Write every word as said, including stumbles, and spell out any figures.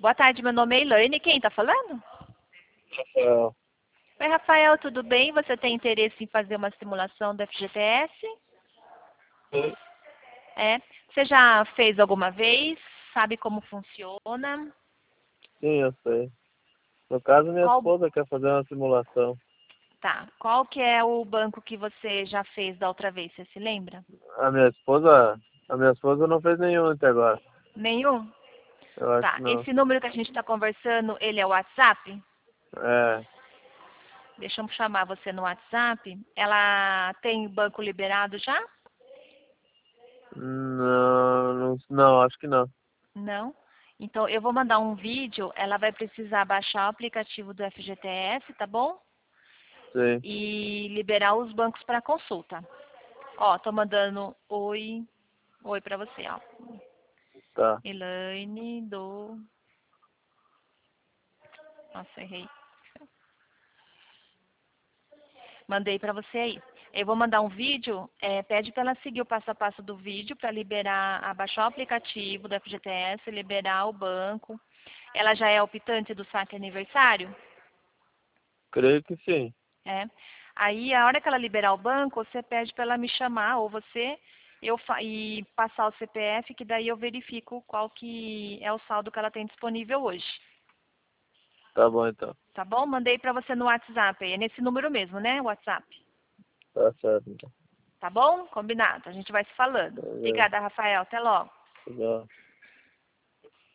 Boa tarde, meu nome é Elaine. Quem tá falando? Rafael. Oi, Rafael, tudo bem? Você tem interesse em fazer uma simulação do F G T S? Sim, É. Você já fez alguma vez? Sabe como funciona? sim, eu sei. No caso, minha Qual, esposa quer fazer uma simulação. tá. Qual que é o banco que você já fez da outra vez? Você se lembra? A minha esposa, a minha esposa não fez nenhum até agora. Nenhum? Eu acho Tá. que não. Esse número que a gente está conversando, ele é o WhatsApp? É, Deixa eu chamar você no WhatsApp. Ela tem banco liberado já? não, não, não, acho que não. Não? Então, eu vou mandar um vídeo. Ela vai precisar baixar o aplicativo do F G T S, tá bom? Sim, E liberar os bancos para consulta. Ó, tô mandando oi, oi para você, ó. tá. Elaine do... Nossa, errei. Mandei para você aí. Eu vou mandar um vídeo, é, pede para ela seguir o passo a passo do vídeo para liberar, abaixar o aplicativo do F G T S, liberar o banco. Ela já é optante do saque aniversário? Creio que sim. É. Aí, a hora que ela liberar o banco, você pede para ela me chamar, ou você, eu fa e passar o C P F, que daí eu verifico qual que é o saldo que ela tem disponível hoje. Tá bom então. Tá bom? Mandei para você no WhatsApp. É nesse número mesmo, né? WhatsApp. Tá certo então. Tá bom? Combinado. A gente vai se falando. Beleza. Obrigada, Rafael. Até logo. Legal.